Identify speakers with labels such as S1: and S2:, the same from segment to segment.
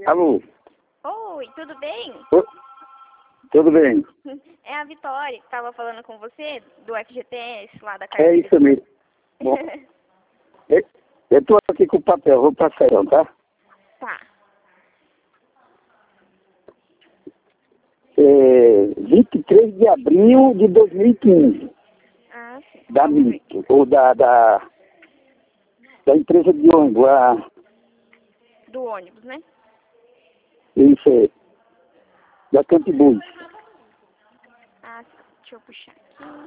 S1: Alô?
S2: Oi, tudo bem?
S1: Tudo bem?
S2: É a Vitória que estava falando com você, do FGTS, lá da
S1: É
S2: carteira.
S1: isso mesmo. Bom, eu estou aqui com o papel, vou passar não, tá?
S2: Tá.
S1: 23 de abril de 2015,
S2: Ah, sim.
S1: da
S2: Vamos ver.
S1: MIT, ou da empresa de ônibus,
S2: Do ônibus, né?
S1: isso é, da Campibus.
S2: Ah, sim. Deixa eu puxar aqui.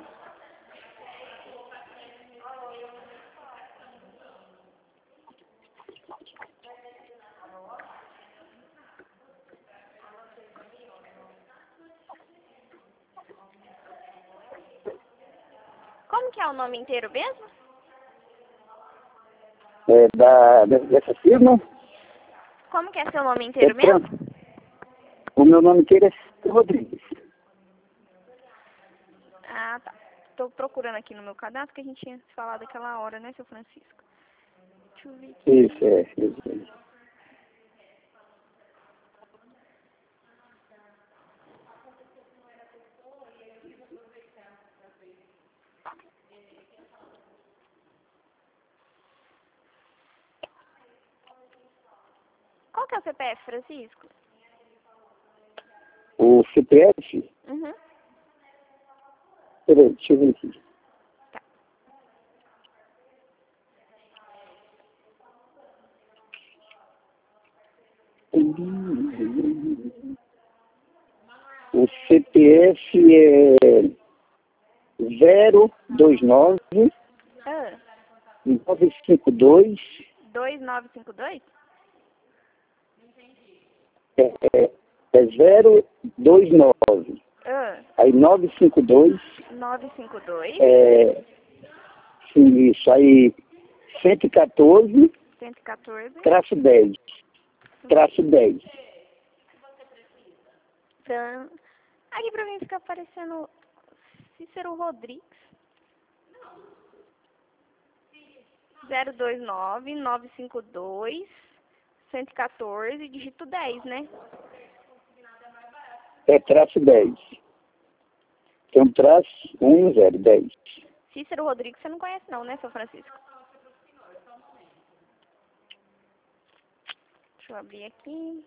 S2: Como que é o nome inteiro mesmo?
S1: Dessa firma,
S2: Como que é seu nome inteiro
S1: Trans.
S2: mesmo?
S1: O meu nome inteiro é Cícero Rodrigues.
S2: Ah, tá. Tô procurando aqui no meu cadastro que a gente tinha falado aquela hora, né, seu Francisco? Deixa eu ver aqui.
S1: Isso.
S2: Qual que é o CPF, Francisco?
S1: O CPF,
S2: Uhum.
S1: peraí, deixa eu ver aqui.
S2: Tá.
S1: O CPF é 029
S2: Ah,
S1: 952
S2: 2952?
S1: é 029.
S2: Ah,
S1: Aí 952
S2: 952,
S1: sim, isso. Aí 114
S2: 114.
S1: traço 10. Traço 10.
S2: Aqui pra mim fica aparecendo Cícero Rodrigues. 029-952 114, dígito 10, né?
S1: É traço 10. Tem um traço 10.
S2: Cícero Rodrigues você não conhece não, né, seu Francisco? Deixa eu abrir aqui.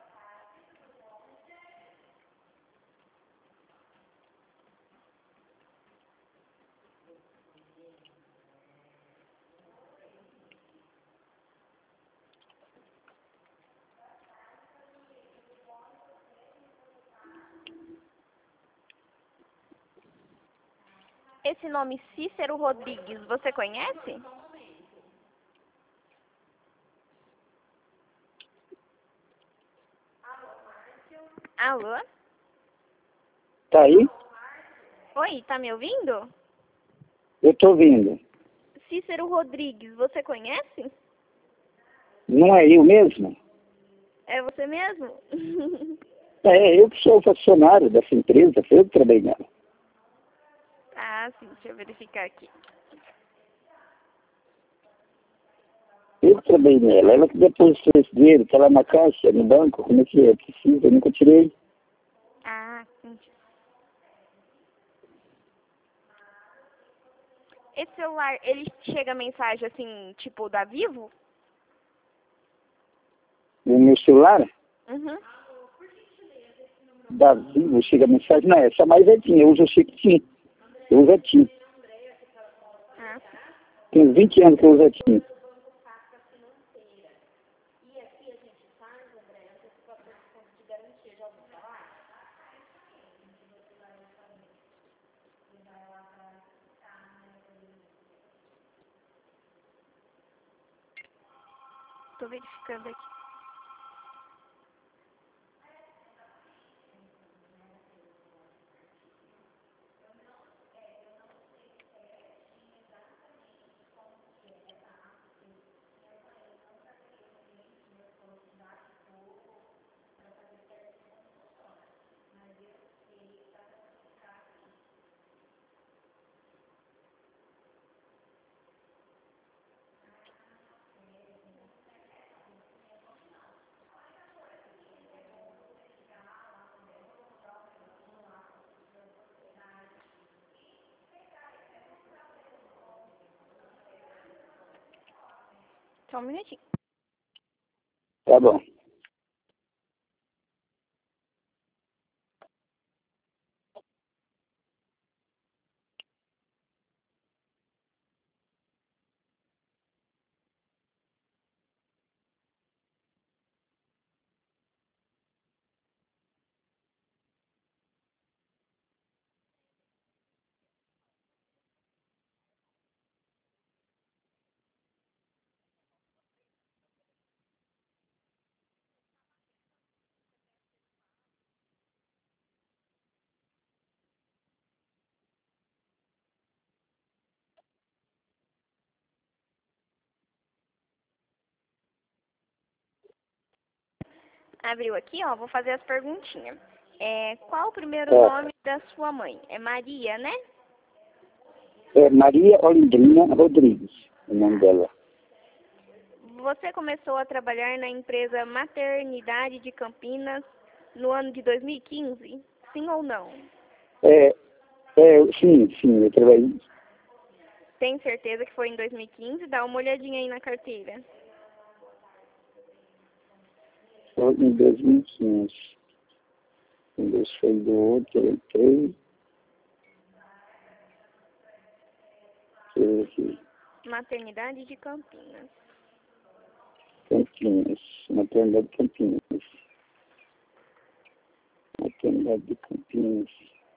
S2: Esse nome Cícero Rodrigues, você conhece? Alô?
S1: Tá aí?
S2: Oi, tá me ouvindo?
S1: Eu tô ouvindo.
S2: Cícero Rodrigues, você conhece?
S1: Não é eu mesmo?
S2: É você mesmo?
S1: É, eu que sou o funcionário dessa empresa, foi eu que trabalhei nela.
S2: Ah, sim, deixa eu verificar aqui.
S1: Eu que trabalhei nela. Ela que depositou esse dinheiro, tá lá na caixa, no banco, como é que é? Precisa, eu nunca tirei.
S2: Ah, entendi. Esse celular, ele chega mensagem assim, tipo da Vivo?
S1: O meu celular,
S2: Uhum.
S1: da Vivo, chega a mensagem, não, essa mais é TIM, eu uso o Chiquitim. Eu uso a TIM.
S2: Ah,
S1: Tem 20 anos que eu uso a TIM.
S2: tô verificando aqui. Só um minutinho.
S1: Tá bom.
S2: Abriu aqui, ó. Vou fazer as perguntinhas. Qual o primeiro nome da sua mãe? É Maria, né?
S1: É Maria Olindrina Rodrigues, o nome dela.
S2: Você começou a trabalhar na empresa Maternidade de Campinas no ano de 2015? Sim ou não?
S1: Sim, eu trabalhei.
S2: Tem certeza que foi em 2015? Dá uma olhadinha aí na carteira.
S1: Foi em 2015. Quando eu saí do outro, eu entrei. Aqui,
S2: Maternidade de Campinas.
S1: Campinas. Maternidade de Campinas. Maternidade de Campinas.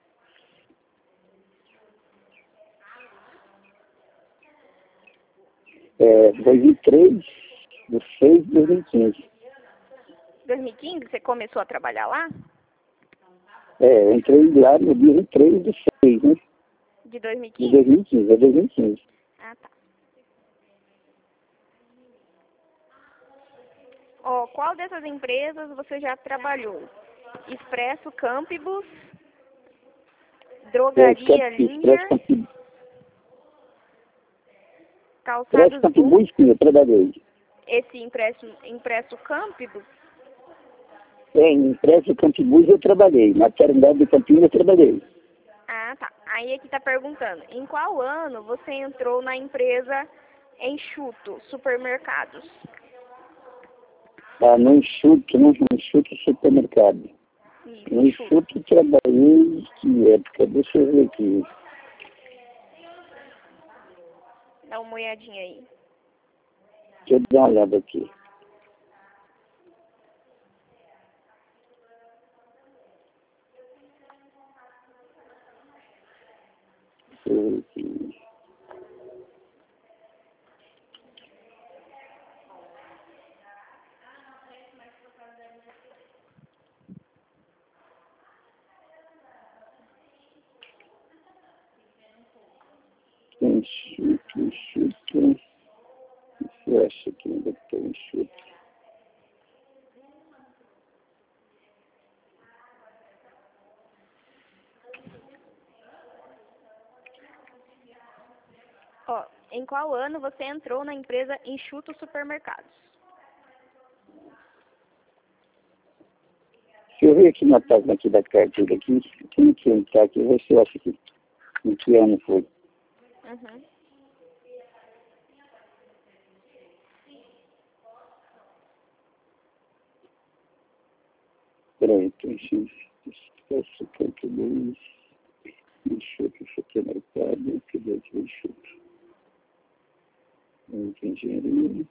S1: É, 2003, do 6 de 2015.
S2: 2015? Você começou a trabalhar lá?
S1: É, eu entrei lá no dia 23 de 6, né?
S2: De
S1: De
S2: 2015?
S1: 2015, é 2015.
S2: Ah, tá. Ó, qual dessas empresas você já trabalhou? Expresso Campibus, Drogaria
S1: Expresso
S2: Linger,
S1: Campibus. Expresso
S2: Calçados Boom.
S1: Campibus, sim, eu trabalhei.
S2: Esse impresso Campibus?
S1: Em Expresso Campibus eu trabalhei. Maternidade de Campinas eu trabalhei.
S2: Ah, tá. Aí aqui tá perguntando, em qual ano você entrou na empresa Enxuto Supermercados?
S1: No Enxuto Supermercado.
S2: Isso,
S1: No
S2: Enxuto.
S1: Enxuto eu trabalhei que época? Deixa eu ver aqui.
S2: Dá uma olhadinha aí.
S1: Deixa eu dar uma olhada aqui. Deixa eu ver aqui. Enxuto. Eu acho que ainda tem Enxuto.
S2: Ó, em qual ano você entrou na empresa Enxuto Supermercados?
S1: Deixa eu ver aqui na página aqui da carteira aqui. Tem que entrar aqui, ver se eu acho que em que ano foi.
S2: Uhum.
S1: Peraí, tem Expresso Campibus. Enxuto Supermercado. Que deu aqui Enxuto. Engenharia.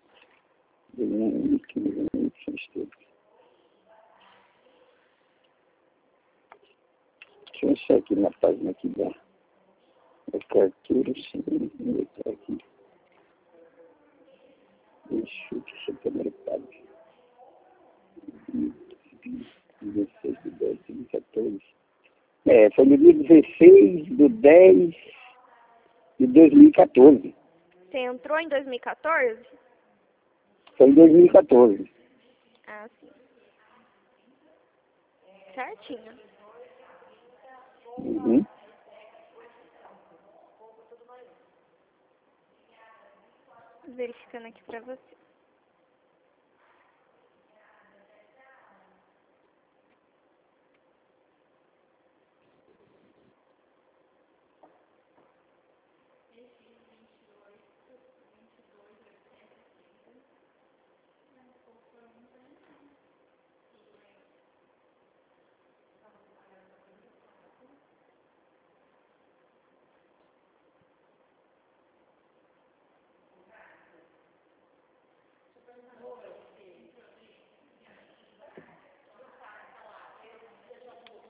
S1: Deixa eu achar aqui na página aqui da carteira, sim, vou botar aqui. Enxuto Supermercado. 16 de 10 de 2014. Foi no dia 16 de 10 de 2014.
S2: Você entrou em 2014?
S1: Foi em 2014.
S2: Ah, sim. Certinho.
S1: Uhum.
S2: Verificando aqui pra você.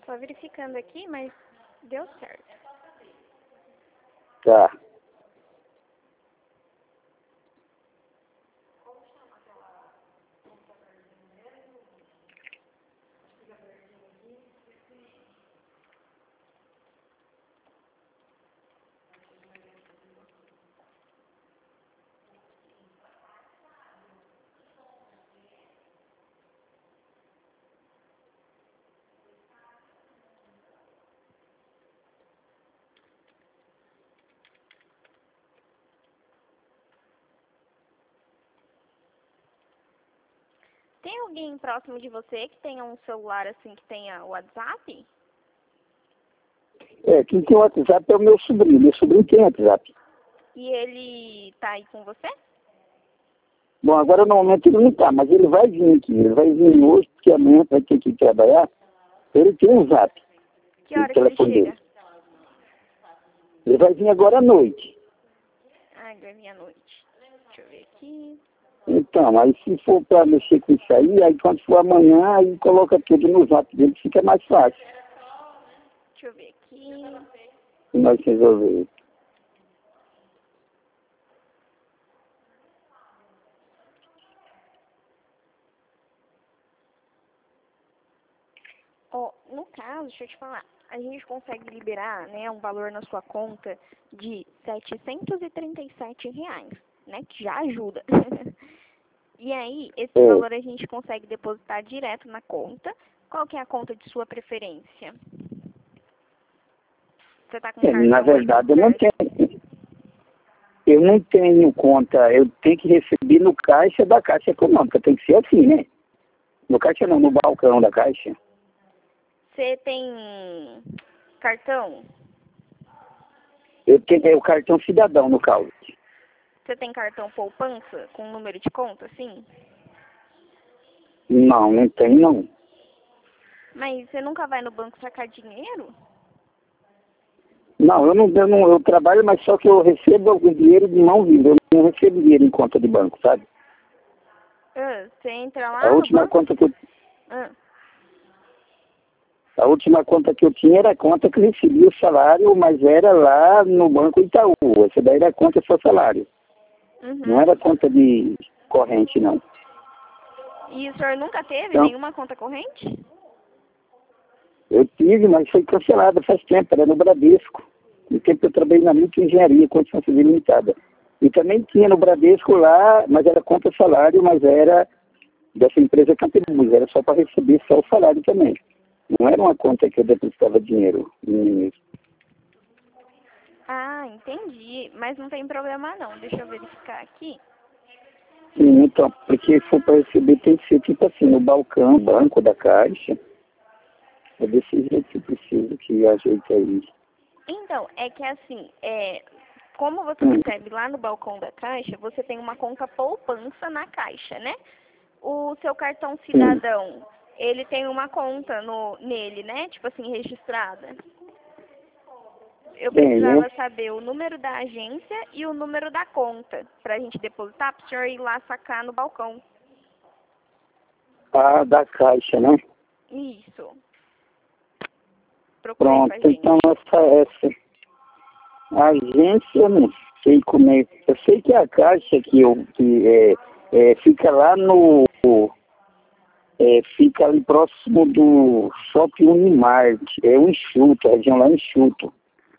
S2: Só verificando aqui, mas deu certo.
S1: Tá.
S2: Tem alguém próximo de você que tenha um celular assim que tenha WhatsApp?
S1: Quem tem o WhatsApp é o meu sobrinho. Meu sobrinho tem WhatsApp.
S2: E ele tá aí com você?
S1: Bom, agora no momento ele não tá, mas ele vai vir aqui. Ele vai vir hoje, porque amanhã vai ter que ir trabalhar. Ele tem um zap.
S2: Que hora que ele chega?
S1: Ele vai vir agora à noite.
S2: Ah, ele vai vir à noite. Deixa eu ver aqui.
S1: Então, aí se for para mexer com isso aí quando for amanhã, aí coloca tudo no zap dele, fica mais fácil.
S2: Deixa eu ver aqui.
S1: E nós resolver.
S2: Ó, no caso, deixa eu te falar, a gente consegue liberar, né, um valor na sua conta de R$737, né, que já ajuda. E aí, esse valor a gente consegue depositar direto na conta. Qual que é a conta de sua preferência? Você tá com cartão?
S1: Na verdade, eu não tenho conta, eu tenho que receber no caixa da Caixa Econômica, tem que ser assim, né? No caixa não, no balcão da Caixa.
S2: Você tem cartão?
S1: Eu tenho o cartão cidadão, no caso.
S2: Você tem cartão poupança com número de conta, sim?
S1: Não, não tem não.
S2: Mas você nunca vai no banco sacar dinheiro?
S1: Não, eu trabalho, mas só que eu recebo o dinheiro de mão viva. Eu não recebo dinheiro em conta de banco, sabe?
S2: Você entra lá
S1: A
S2: no
S1: última
S2: banco?
S1: conta que eu... A última conta que eu tinha era a conta que eu recebia o salário, mas era lá no Banco Itaú. Essa daí era a conta só salário. Não era conta de corrente, não.
S2: E o senhor nunca teve
S1: Não.
S2: nenhuma conta corrente?
S1: Eu tive, mas foi cancelada faz tempo, era no Bradesco. No tempo eu trabalhei na microengenharia, Construção Civil Limitada. E também tinha no Bradesco lá, mas era conta salário, mas era dessa empresa Campebus, era só para receber só o salário também. Não era uma conta que eu depositava dinheiro em mim mesmo.
S2: Ah, entendi. Mas não tem problema não. Deixa eu verificar aqui.
S1: Sim, então, porque se for para receber tem que ser tipo assim, no balcão, banco da Caixa. É desse jeito que precisa que ajeite aí.
S2: Então, é que assim, como você recebe lá no balcão da Caixa, você tem uma conta poupança na Caixa, né? O seu cartão cidadão, ele tem uma conta nele, né? Tipo assim, registrada. Eu precisava saber o número da agência e o número da conta pra gente depositar, pro senhor ir lá sacar no balcão.
S1: Ah, da Caixa, né?
S2: Isso. Procura aí pra
S1: Pronto,
S2: gente.
S1: então essa agência, eu não sei como é. Eu sei que a Caixa fica lá no... fica ali próximo do Shopping Unimart. É um Enxuto, a região lá é Enxuto.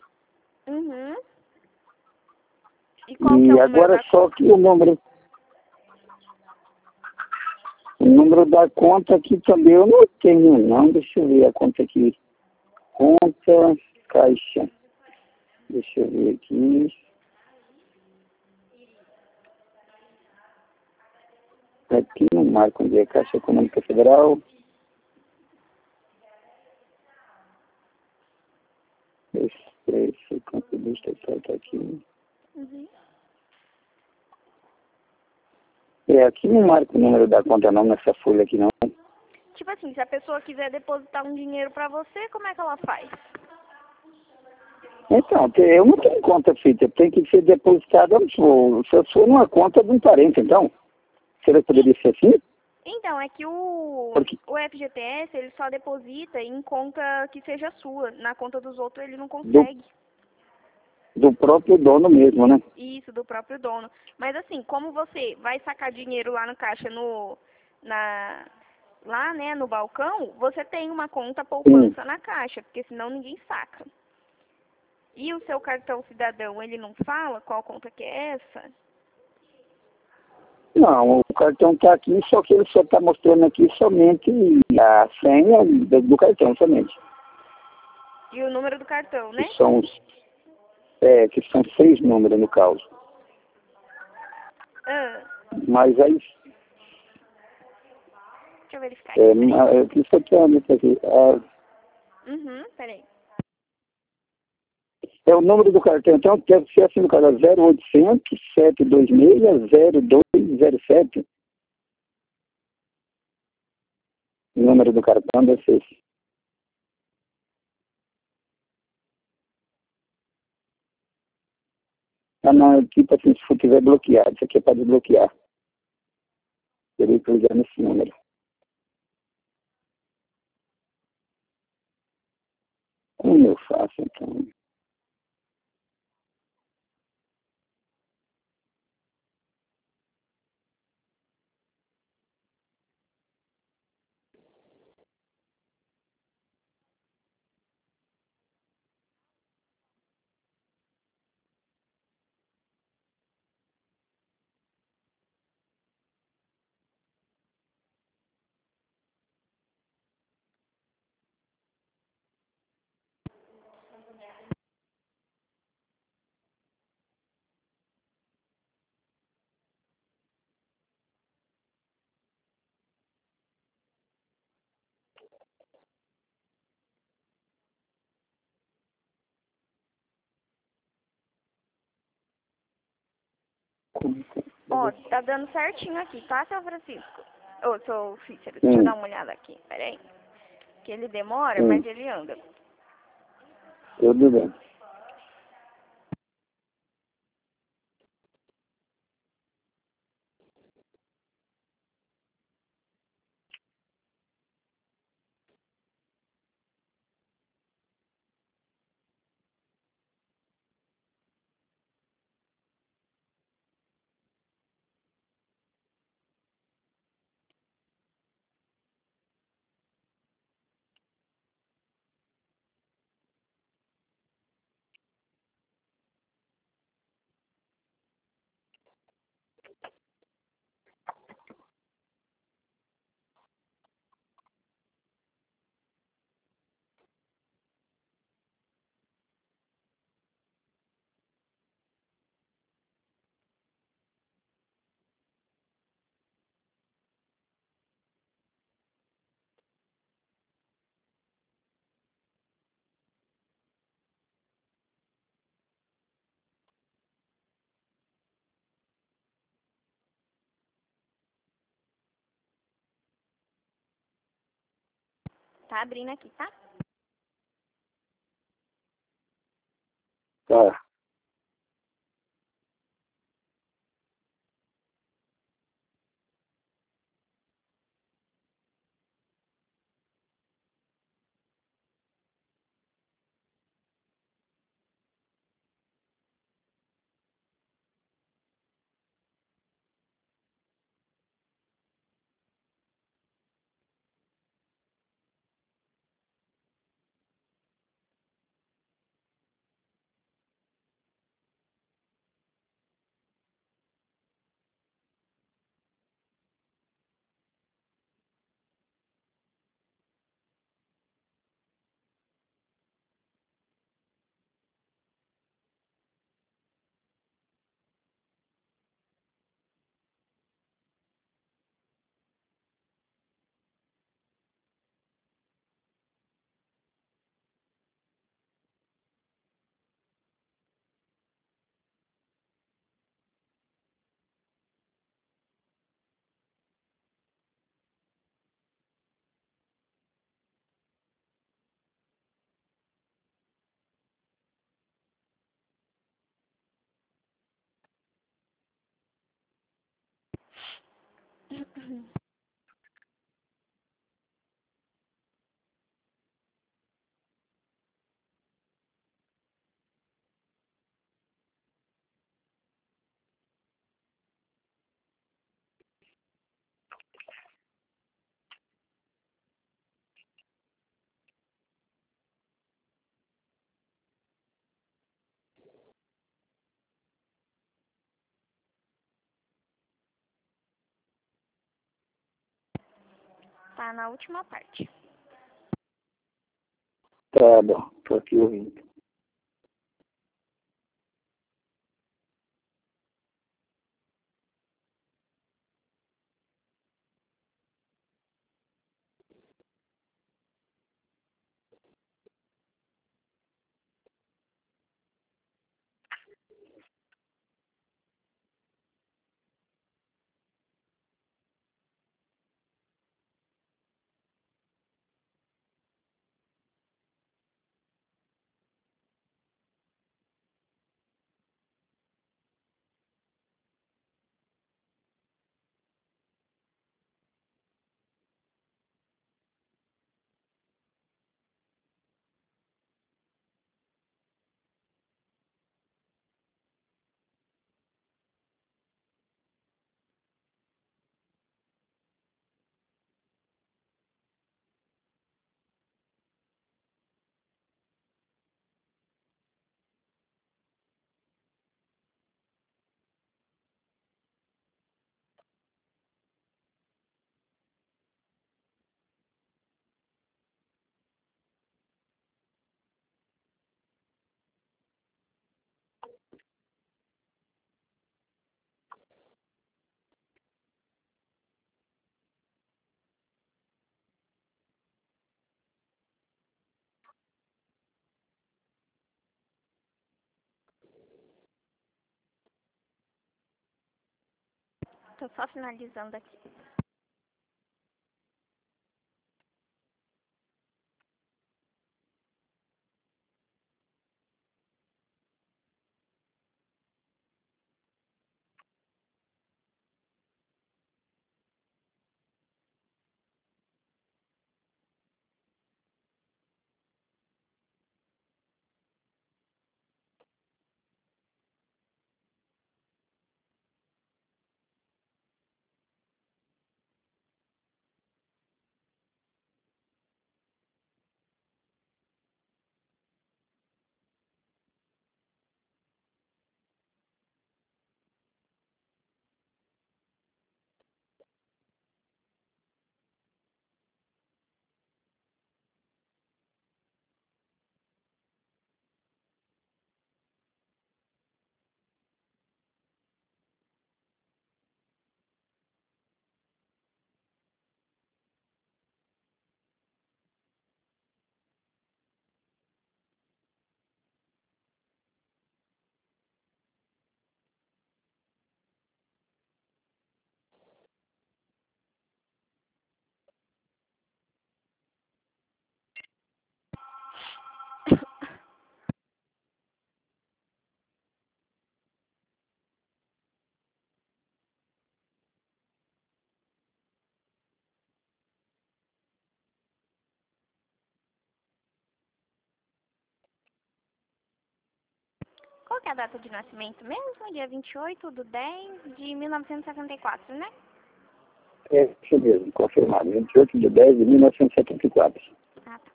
S2: E qual que é o número
S1: agora
S2: da
S1: só que o número da conta aqui também eu não tenho, não. Deixa eu ver a conta aqui. Conta Caixa. Deixa eu ver aqui. Aqui no marco onde é Caixa Econômica Federal. Esse contabilista tá aqui. Aqui não marca o número da conta não, nessa folha aqui não.
S2: Tipo assim, se a pessoa quiser depositar um dinheiro pra você, como é que ela faz?
S1: Então, eu não tenho conta feita, tem que ser depositada se eu for numa conta de um parente, então. Será que poderia ser assim?
S2: Então, é que
S1: Porque
S2: o FGTS, ele só deposita em conta que seja sua. Na conta dos outros, ele não
S1: do,
S2: consegue.
S1: do próprio dono mesmo, né?
S2: Isso, do próprio dono. Mas assim, como você vai sacar dinheiro lá no caixa, na, lá, né, no balcão, você tem uma conta
S1: Sim.
S2: poupança na caixa, porque senão ninguém saca. E o seu cartão cidadão, ele não fala qual conta que é essa?
S1: Não, o cartão está aqui, só que ele só está mostrando aqui somente a senha do cartão somente.
S2: E o número do cartão,
S1: Que
S2: né?
S1: são, que são 6 números no caso.
S2: Ah,
S1: Mas aí,
S2: deixa eu verificar aqui, peraí.
S1: isso aqui
S2: Uhum, peraí.
S1: é o número do cartão, então deve ser assim no caso, 0800 726 0207. O número do cartão deve ser esse. Ah, não, é tipo assim, se for tiver bloqueado, isso aqui é para desbloquear. Teria que ligar nesse número. Como eu faço, então?
S2: Ó, tá dando certinho aqui, tá, seu Francisco? Ô, seu Cícero, deixa eu
S1: Sim,
S2: dar uma olhada aqui, peraí. Que ele demora,
S1: sim,
S2: mas ele anda.
S1: tudo bem.
S2: Tá abrindo aqui, tá?
S1: Tá.
S2: Tá na última parte.
S1: Tá bom, tô aqui ouvindo.
S2: Tô só finalizando aqui. Qual que é a data de nascimento mesmo? Dia 28/10/1974, né?
S1: É isso mesmo, confirmado. 28/10/1974.
S2: Ah, tá.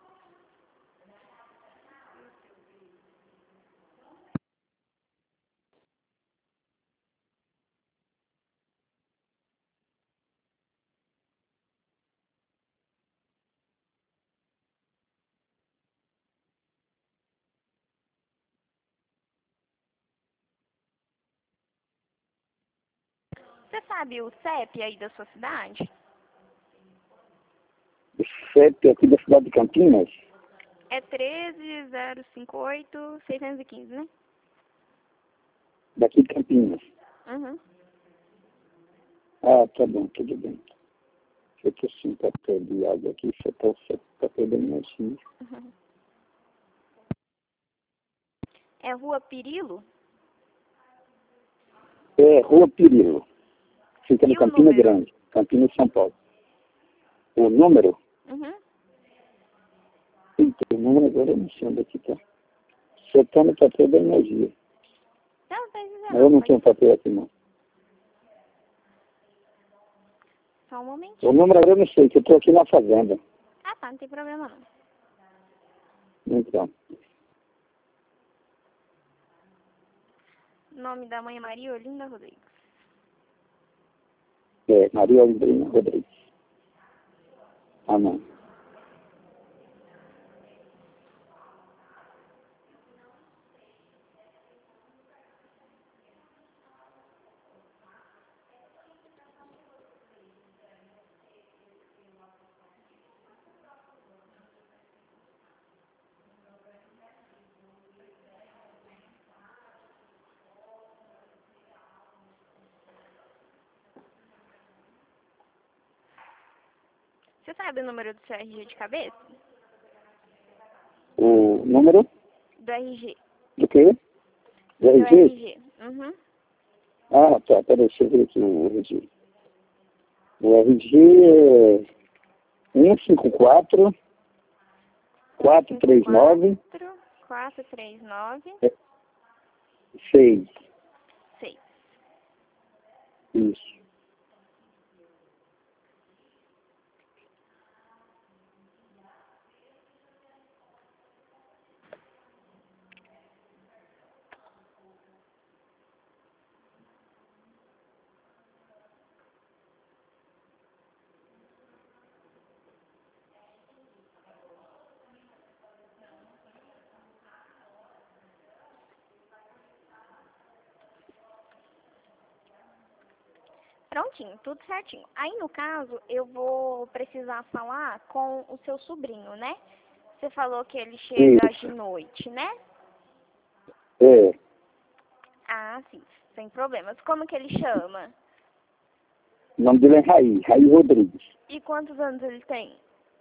S2: Você sabe o CEP aí da sua cidade?
S1: O CEP aqui da cidade de Campinas?
S2: É 13.058.615, né?
S1: Daqui de Campinas.
S2: Uhum.
S1: Ah, tá bom, tudo bem. Eu tô sem papel de água aqui, só tá o papel da minha filha.
S2: Uhum. É Rua Pirilo?
S1: É, Rua Pirilo. Fica no
S2: E o
S1: Campina
S2: número?
S1: Grande, Campinas, São Paulo. O número?
S2: Uhum.
S1: Eita, o número agora eu não sei onde é que tá. Só tá no papel da energia.
S2: Não precisa
S1: Mas eu
S2: não,
S1: não
S2: pode...
S1: tenho papel aqui não.
S2: Só um
S1: O
S2: momentinho.
S1: número eu não sei, que eu tô aqui na fazenda.
S2: Ah, tá, não tem problema não.
S1: Então,
S2: Nome da mãe é Maria Olinda Rodrigues.
S1: é Maria Olinda Rodrigues. Ah, não.
S2: Você sabe o número do seu RG de cabeça?
S1: O número
S2: Do RG.
S1: do quê? Do
S2: Do
S1: RG?
S2: RG. Uhum.
S1: Ah, tá. Peraí, deixa eu ver aqui o RG. O RG é 154 439
S2: 439
S1: 6.
S2: 6.
S1: Isso.
S2: Prontinho, tudo certinho. Aí, no caso, eu vou precisar falar com o seu sobrinho, né? Você falou que ele chega
S1: Isso.
S2: de noite, né?
S1: É.
S2: Ah, sim, sem problemas. Como que ele chama?
S1: O nome dele é Raí Rodrigues.
S2: E quantos anos ele tem?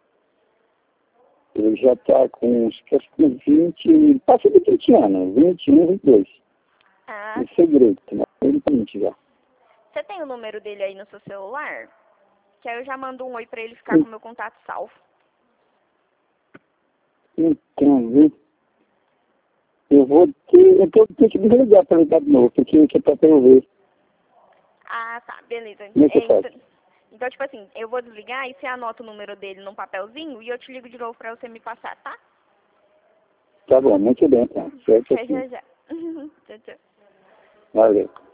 S1: Ele já está com uns 20, passa de 20 anos, 21, 22.
S2: Ah,
S1: Isso é direito, né? Ele tem 20 já.
S2: você tem o número dele aí no seu celular? Que aí eu já mando um oi pra ele ficar com o meu contato salvo.
S1: Então, viu? Eu tenho que desligar para ligar de novo, porque é para eu ver.
S2: Ah, tá, beleza.
S1: Como é que eu faço?
S2: Então, tipo assim, eu vou desligar e você anota o número dele num papelzinho e eu te ligo de novo pra você me passar, tá?
S1: Tá bom, muito bem, tá. Certo
S2: Já,
S1: assim.
S2: já. Tchau, tchau.
S1: Valeu.